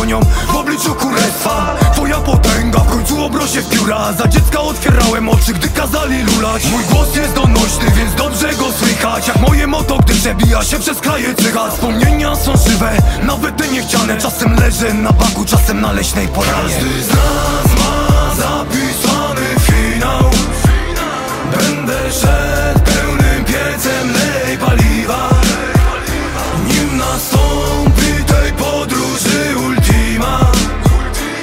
bronią w obliczu kurestwa. Twoja potęga w końcu obrośnie w pióra. Za dziecka otwierałem oczy, gdy kazali lulać. Mój głos jest donośny, więc dobrze go słychać. Jak moje moto, gdy przebija się przez kraje cygat. Wspomnienia są żywe, nawet te niechciane. Czasem leżę na baku, czasem na leśnej polanie. Każdy z nas ma zapisany finał. Będę szedł